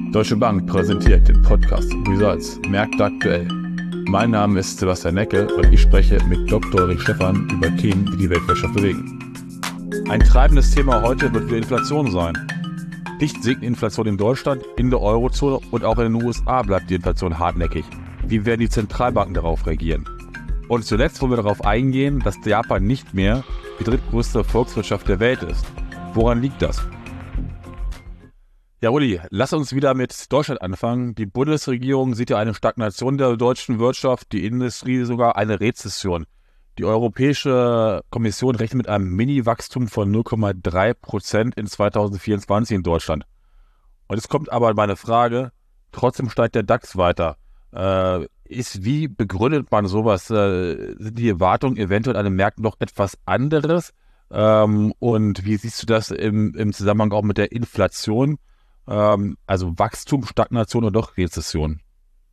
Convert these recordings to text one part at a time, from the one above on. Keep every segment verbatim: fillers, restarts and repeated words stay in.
Deutsche Bank präsentiert den Podcast Results Märkte aktuell. Mein Name ist Sebastian Necke und ich spreche mit Doktor Ulrich Stephan über Themen, die die Weltwirtschaft bewegen. Ein treibendes Thema heute wird wieder Inflation sein. Dicht sinkt die Inflation in Deutschland, in der Eurozone und auch in den U S A bleibt die Inflation hartnäckig. Wie werden die Zentralbanken darauf reagieren? Und zuletzt wollen wir darauf eingehen, dass Japan nicht mehr die drittgrößte Volkswirtschaft der Welt ist. Woran liegt das? Ja, Uli, lass uns wieder mit Deutschland anfangen. Die Bundesregierung sieht ja eine Stagnation der deutschen Wirtschaft, die Industrie sogar eine Rezession. Die Europäische Kommission rechnet mit einem Mini-Wachstum von null Komma drei Prozent in zweitausendvierundzwanzig in Deutschland. Und es kommt aber meine Frage, trotzdem steigt der DAX weiter. Äh, ist, wie begründet man sowas? Äh, sind die Erwartungen eventuell an den Märkten noch etwas anderes? Ähm, und wie siehst du das im, im Zusammenhang auch mit der Inflation? Ähm, also Wachstum, Stagnation oder doch Rezession?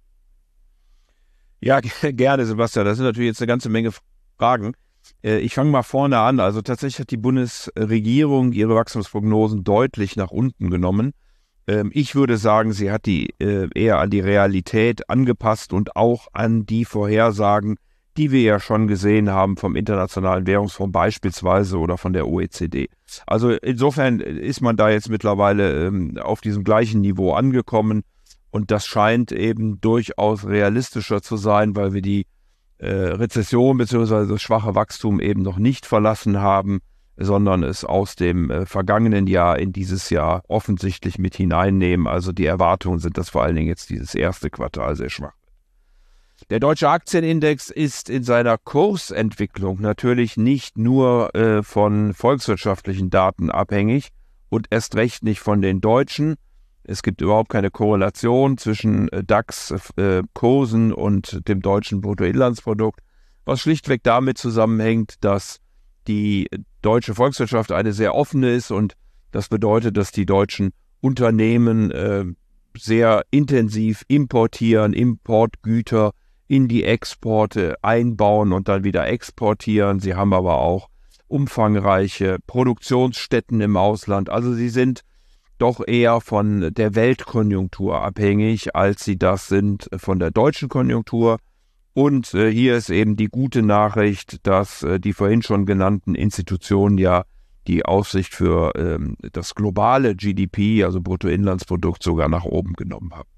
Ja, gerne, Sebastian. Das sind natürlich jetzt eine ganze Menge Fragen. Ich fange mal vorne an. Also tatsächlich hat die Bundesregierung ihre Wachstumsprognosen deutlich nach unten genommen. Ich würde sagen, sie hat die eher an die Realität angepasst und auch an die Vorhersagen, die wir ja schon gesehen haben vom Internationalen Währungsfonds beispielsweise oder von der O E C D. Also insofern ist man da jetzt mittlerweile auf diesem gleichen Niveau angekommen und das scheint eben durchaus realistischer zu sein, weil wir die äh, Rezession bzw. das schwache Wachstum eben noch nicht verlassen haben, sondern es aus dem äh, vergangenen Jahr in dieses Jahr offensichtlich mit hineinnehmen. Also die Erwartungen sind, dass vor allen Dingen jetzt dieses erste Quartal sehr schwach wird. Der deutsche Aktienindex ist in seiner Kursentwicklung natürlich nicht nur äh, von volkswirtschaftlichen Daten abhängig und erst recht nicht von den deutschen. Es gibt überhaupt keine Korrelation zwischen äh, DAX-Kursen äh, und dem deutschen Bruttoinlandsprodukt, was schlichtweg damit zusammenhängt, dass die deutsche Volkswirtschaft eine sehr offene ist und das bedeutet, dass die deutschen Unternehmen äh, sehr intensiv importieren, Importgüter in die Exporte einbauen und dann wieder exportieren. Sie haben aber auch umfangreiche Produktionsstätten im Ausland. Also sie sind doch eher von der Weltkonjunktur abhängig, als sie das sind von der deutschen Konjunktur. Und äh, hier ist eben die gute Nachricht, dass äh, die vorhin schon genannten Institutionen ja die Aussicht für ähm, das globale G D P, also Bruttoinlandsprodukt, sogar nach oben genommen haben.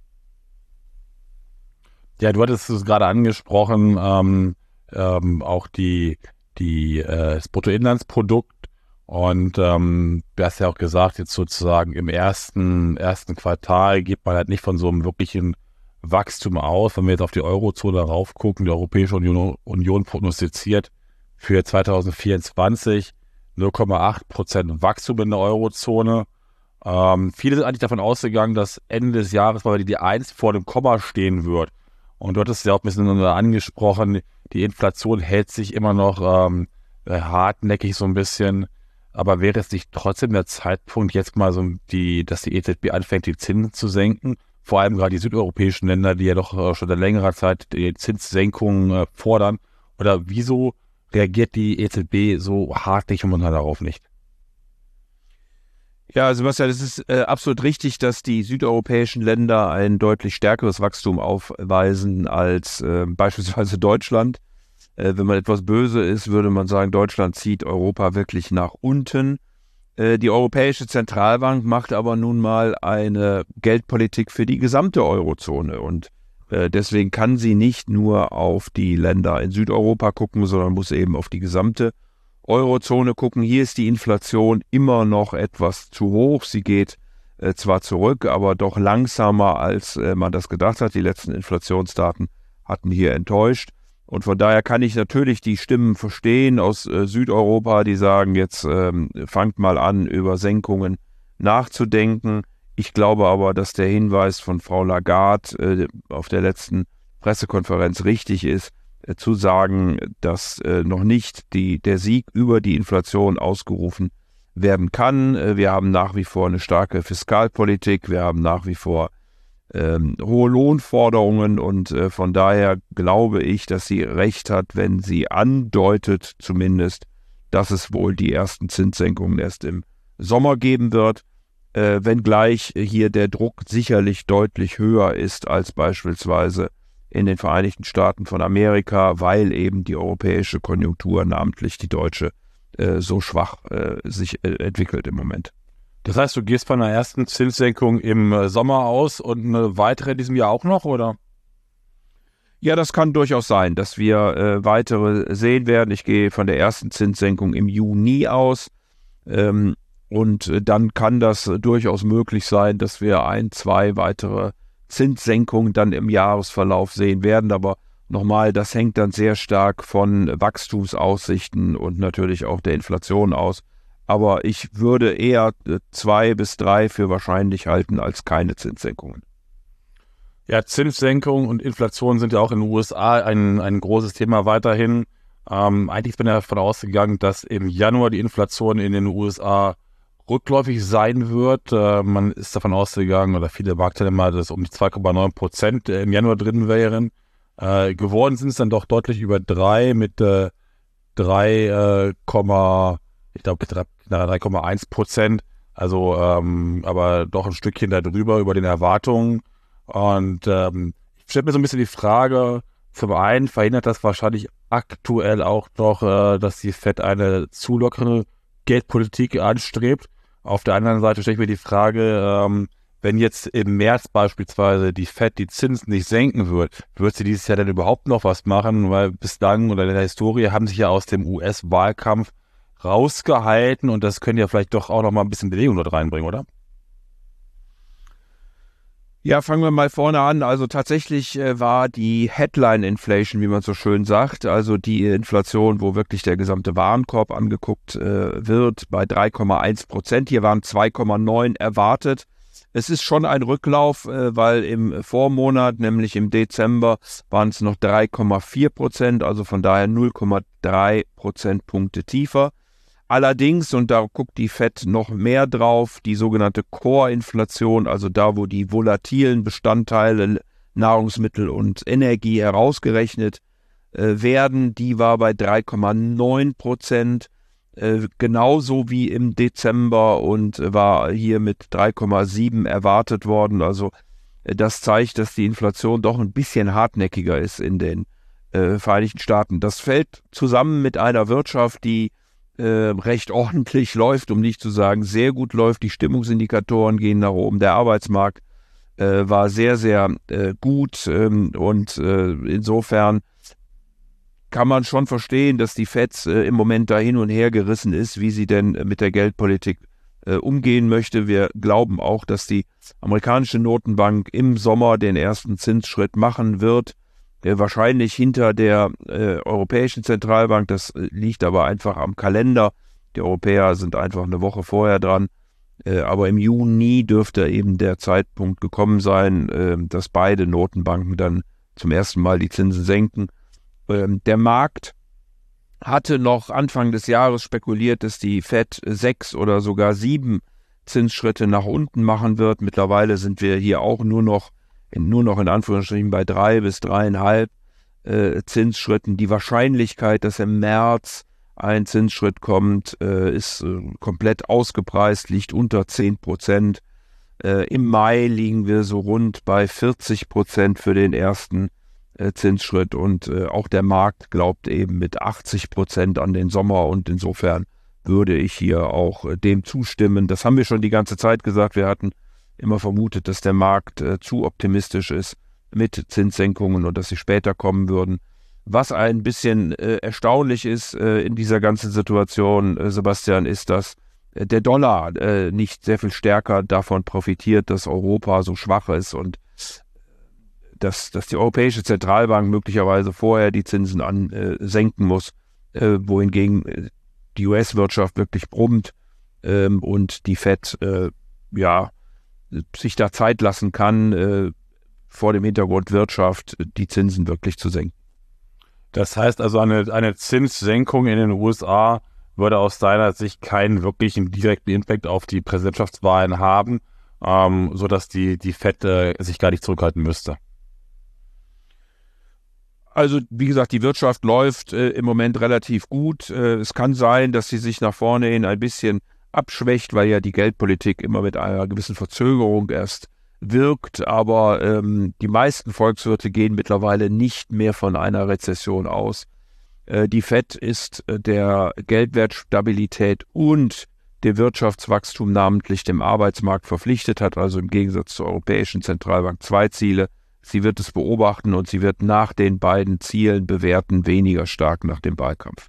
Ja, du hattest es gerade angesprochen, ähm, ähm, auch die, die, äh, das Bruttoinlandsprodukt. Und ähm, du hast ja auch gesagt, jetzt sozusagen im ersten, ersten Quartal geht man halt nicht von so einem wirklichen Wachstum aus. Wenn wir jetzt auf die Eurozone raufgucken, die Europäische Union, Union prognostiziert für zweitausendvierundzwanzig null Komma acht Prozent Wachstum in der Eurozone. Ähm, viele sind eigentlich davon ausgegangen, dass Ende des Jahres mal die eins vor dem Komma stehen wird. Und du hattest ja auch ein bisschen angesprochen, die Inflation hält sich immer noch ähm, hartnäckig so ein bisschen. Aber wäre es nicht trotzdem der Zeitpunkt, jetzt mal so, die, dass die E Z B anfängt, die Zinsen zu senken? Vor allem gerade die südeuropäischen Länder, die ja doch äh, schon seit längerer Zeit die Zinssenkungen äh, fordern. Oder wieso reagiert die E Z B so hartnäckig momentan darauf nicht? Ja, Sebastian, es ist äh, absolut richtig, dass die südeuropäischen Länder ein deutlich stärkeres Wachstum aufweisen als äh, beispielsweise Deutschland. Äh, wenn man etwas böse ist, würde man sagen, Deutschland zieht Europa wirklich nach unten. Äh, die Europäische Zentralbank macht aber nun mal eine Geldpolitik für die gesamte Eurozone und äh, deswegen kann sie nicht nur auf die Länder in Südeuropa gucken, sondern muss eben auf die gesamte Eurozone gucken. Hier ist die Inflation immer noch etwas zu hoch. Sie geht äh, zwar zurück, aber doch langsamer, als äh, man das gedacht hat. Die letzten Inflationsdaten hatten hier enttäuscht. Und von daher kann ich natürlich die Stimmen verstehen aus äh, Südeuropa, die sagen, jetzt ähm, fangt mal an, über Senkungen nachzudenken. Ich glaube aber, dass der Hinweis von Frau Lagarde äh, auf der letzten Pressekonferenz richtig ist, zu sagen, dass äh, noch nicht die, der Sieg über die Inflation ausgerufen werden kann. Äh, wir haben nach wie vor eine starke Fiskalpolitik, wir haben nach wie vor ähm, hohe Lohnforderungen und äh, von daher glaube ich, dass sie recht hat, wenn sie andeutet zumindest, dass es wohl die ersten Zinssenkungen erst im Sommer geben wird. äh, wenngleich hier der Druck sicherlich deutlich höher ist als beispielsweise in den Vereinigten Staaten von Amerika, weil eben die europäische Konjunktur, namentlich die deutsche, äh, so schwach äh, sich äh, entwickelt im Moment. Das heißt, du gehst von einer ersten Zinssenkung im äh, Sommer aus und eine weitere in diesem Jahr auch noch, oder? Ja, das kann durchaus sein, dass wir äh, weitere sehen werden. Ich gehe von der ersten Zinssenkung im Juni aus. Ähm, und äh, dann kann das äh, durchaus möglich sein, dass wir ein, zwei weitere Zinssenkungen dann im Jahresverlauf sehen werden. Aber nochmal, das hängt dann sehr stark von Wachstumsaussichten und natürlich auch der Inflation aus. Aber ich würde eher äh, zwei bis drei für wahrscheinlich halten als keine Zinssenkungen. Ja, Zinssenkung und Inflation sind ja auch in den U S A ein, ein großes Thema weiterhin. Ähm, eigentlich bin ich davon ausgegangen, dass im Januar die Inflation in den U S A rückläufig sein wird. Äh, man ist davon ausgegangen, oder viele Marktteilnehmer, dass um die zwei Komma neun Prozent im Januar drin wären. Äh, geworden sind es dann doch deutlich über drei mit äh, drei, äh, ich glaube drei Komma eins Prozent. Also, ähm, aber doch ein Stückchen darüber, über den Erwartungen. Und ähm, ich stelle mir so ein bisschen die Frage, zum einen verhindert das wahrscheinlich aktuell auch noch, äh, dass die Fed eine zu lockere Geldpolitik anstrebt. Auf der anderen Seite stelle ich mir die Frage, ähm, wenn jetzt im März beispielsweise die Fed die Zinsen nicht senken wird, wird sie dieses Jahr denn überhaupt noch was machen? Weil bislang oder in der Historie haben sich ja aus dem U S-Wahlkampf rausgehalten und das könnte ja vielleicht doch auch noch mal ein bisschen Bewegung dort reinbringen, oder? Ja, fangen wir mal vorne an. Also tatsächlich äh, war die Headline-Inflation, wie man so schön sagt, also die Inflation, wo wirklich der gesamte Warenkorb angeguckt äh, wird, bei drei Komma eins Prozent. Hier waren zwei Komma neun erwartet. Es ist schon ein Rücklauf, äh, weil im Vormonat, nämlich im Dezember, waren es noch drei Komma vier Prozent, also von daher null Komma drei Prozentpunkte tiefer. Allerdings, und da guckt die Fed noch mehr drauf, die sogenannte Core-Inflation, also da, wo die volatilen Bestandteile Nahrungsmittel und Energie herausgerechnet äh, werden, die war bei drei Komma neun Prozent, äh, genauso wie im Dezember und war hier mit drei Komma sieben erwartet worden. Also äh, das zeigt, dass die Inflation doch ein bisschen hartnäckiger ist in den äh, Vereinigten Staaten. Das fällt zusammen mit einer Wirtschaft, die Äh, recht ordentlich läuft, um nicht zu sagen sehr gut läuft. Die Stimmungsindikatoren gehen nach oben. Der Arbeitsmarkt äh, war sehr, sehr äh, gut ähm, und äh, insofern kann man schon verstehen, dass die Fed äh, im Moment da hin und her gerissen ist, wie sie denn äh, mit der Geldpolitik äh, umgehen möchte. Wir glauben auch, dass die amerikanische Notenbank im Sommer den ersten Zinsschritt machen wird. Äh, wahrscheinlich hinter der äh, Europäischen Zentralbank, das äh, liegt aber einfach am Kalender. Die Europäer sind einfach eine Woche vorher dran. Äh, aber im Juni dürfte eben der Zeitpunkt gekommen sein, äh, dass beide Notenbanken dann zum ersten Mal die Zinsen senken. Ähm, der Markt hatte noch Anfang des Jahres spekuliert, dass die Fed sechs oder sogar sieben Zinsschritte nach unten machen wird. Mittlerweile sind wir hier auch nur noch In, nur noch in Anführungsstrichen bei drei bis dreieinhalb äh, Zinsschritten. Die Wahrscheinlichkeit, dass im März ein Zinsschritt kommt, äh, ist äh, komplett ausgepreist, liegt unter zehn Prozent. Äh, Im Mai liegen wir so rund bei vierzig Prozent für den ersten äh, Zinsschritt und äh, auch der Markt glaubt eben mit achtzig Prozent an den Sommer und insofern würde ich hier auch äh, dem zustimmen. Das haben wir schon die ganze Zeit gesagt. Wir hatten immer vermutet, dass der Markt äh, zu optimistisch ist mit Zinssenkungen und dass sie später kommen würden. Was ein bisschen äh, erstaunlich ist äh, in dieser ganzen Situation, äh, Sebastian, ist, dass äh, der Dollar äh, nicht sehr viel stärker davon profitiert, dass Europa so schwach ist und dass, dass die Europäische Zentralbank möglicherweise vorher die Zinsen an, äh, senken muss, äh, wohingegen äh, die U S-Wirtschaft wirklich brummt ähm, und die Fed äh, ja sich da Zeit lassen kann, äh, vor dem Hintergrund Wirtschaft die Zinsen wirklich zu senken. Das heißt also, eine, eine Zinssenkung in den U S A würde aus deiner Sicht keinen wirklichen direkten Impact auf die Präsidentschaftswahlen haben, ähm, sodass die, die Fed äh, sich gar nicht zurückhalten müsste. Also wie gesagt, die Wirtschaft läuft äh, im Moment relativ gut. Äh, es kann sein, dass sie sich nach vorne hin ein bisschen abschwächt, weil ja die Geldpolitik immer mit einer gewissen Verzögerung erst wirkt. Aber ähm, die meisten Volkswirte gehen mittlerweile nicht mehr von einer Rezession aus. Äh, die Fed ist äh, der Geldwertstabilität und dem Wirtschaftswachstum, namentlich dem Arbeitsmarkt, verpflichtet, hat also im Gegensatz zur Europäischen Zentralbank zwei Ziele. Sie wird es beobachten und sie wird nach den beiden Zielen bewerten, weniger stark nach dem Wahlkampf.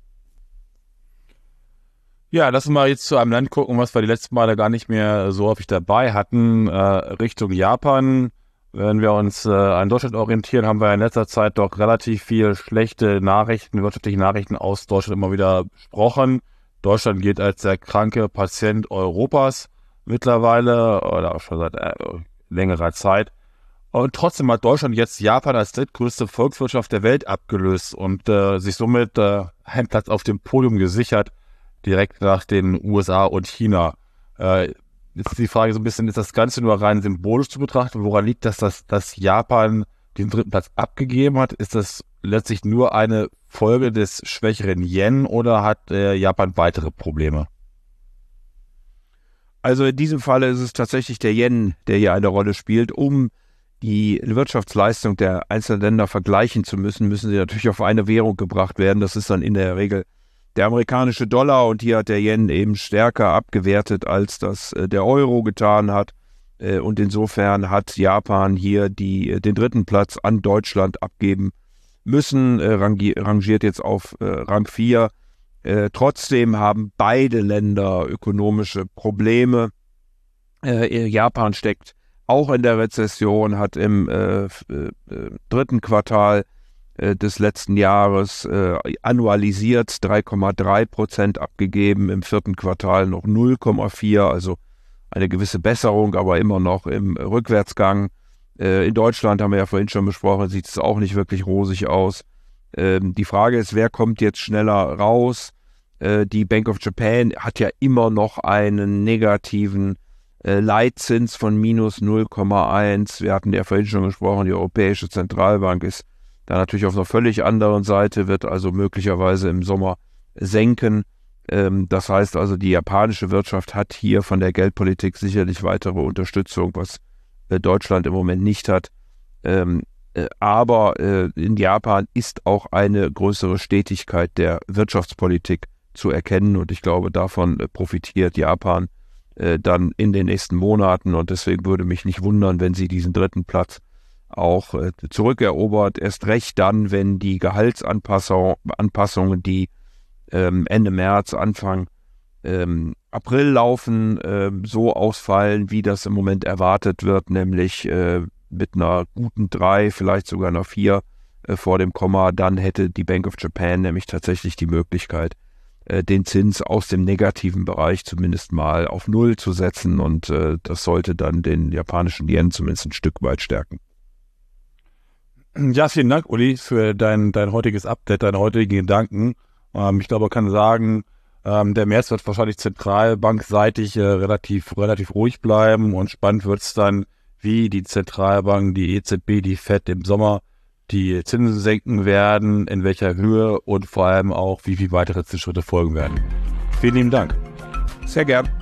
Ja, lass uns mal jetzt zu einem Land gucken, was wir die letzten Male gar nicht mehr so häufig dabei hatten, äh, Richtung Japan. Wenn wir uns äh, an Deutschland orientieren, haben wir in letzter Zeit doch relativ viel schlechte Nachrichten, wirtschaftliche Nachrichten aus Deutschland immer wieder besprochen. Deutschland gilt als der kranke Patient Europas mittlerweile oder auch schon seit äh, längerer Zeit. Und trotzdem hat Deutschland jetzt Japan als drittgrößte Volkswirtschaft der Welt abgelöst und äh, sich somit äh, einen Platz auf dem Podium gesichert, direkt nach den U S A und China. Äh, jetzt ist die Frage so ein bisschen, ist das Ganze nur rein symbolisch zu betrachten? Woran liegt das, dass, dass Japan den dritten Platz abgegeben hat? Ist das letztlich nur eine Folge des schwächeren Yen oder hat äh, Japan weitere Probleme? Also in diesem Falle ist es tatsächlich der Yen, der hier eine Rolle spielt. Um die Wirtschaftsleistung der einzelnen Länder vergleichen zu müssen, müssen sie natürlich auf eine Währung gebracht werden. Das ist dann in der Regel der amerikanische Dollar und hier hat der Yen eben stärker abgewertet, als das äh, der Euro getan hat. Äh, und insofern hat Japan hier die, äh, den dritten Platz an Deutschland abgeben müssen, äh, rangi- rangiert jetzt auf äh, Rang vier. Äh, trotzdem haben beide Länder ökonomische Probleme. Äh, Japan steckt auch in der Rezession, hat im äh, äh, dritten Quartal äh, des letzten Jahres äh, annualisiert drei Komma drei Prozent abgegeben, im vierten Quartal noch null Komma vier, also eine gewisse Besserung, aber immer noch im Rückwärtsgang. Äh, in Deutschland, haben wir ja vorhin schon besprochen, sieht es auch nicht wirklich rosig aus. Ähm, die Frage ist, wer kommt jetzt schneller raus? Äh, die Bank of Japan hat ja immer noch einen negativen Leitzins von minus null Komma eins. Wir hatten ja vorhin schon gesprochen, die Europäische Zentralbank ist da natürlich auf einer völlig anderen Seite, wird also möglicherweise im Sommer senken. Das heißt also, die japanische Wirtschaft hat hier von der Geldpolitik sicherlich weitere Unterstützung, was Deutschland im Moment nicht hat. Aber in Japan ist auch eine größere Stetigkeit der Wirtschaftspolitik zu erkennen und ich glaube, davon profitiert Japan dann in den nächsten Monaten und deswegen würde mich nicht wundern, wenn sie diesen dritten Platz auch äh, zurückerobert. Erst recht dann, wenn die Gehaltsanpassungen, Anpassungen, die ähm, Ende März, Anfang ähm, April laufen, äh, so ausfallen, wie das im Moment erwartet wird, nämlich äh, mit einer guten drei, vielleicht sogar einer vier äh, vor dem Komma, dann hätte die Bank of Japan nämlich tatsächlich die Möglichkeit, den Zins aus dem negativen Bereich zumindest mal auf Null zu setzen und äh, das sollte dann den japanischen Yen zumindest ein Stück weit stärken. Ja, vielen Dank, Uli, für dein, dein heutiges Update, deine heutigen Gedanken. Ähm, ich glaube, man kann sagen, ähm, der März wird wahrscheinlich zentralbankseitig äh, relativ, relativ ruhig bleiben und spannend wird es dann, wie die Zentralbank, die E Z B, die Fed im Sommer die Zinsen senken werden, in welcher Höhe und vor allem auch, wie viele weitere Zinsschritte folgen werden. Vielen lieben Dank. Sehr gern.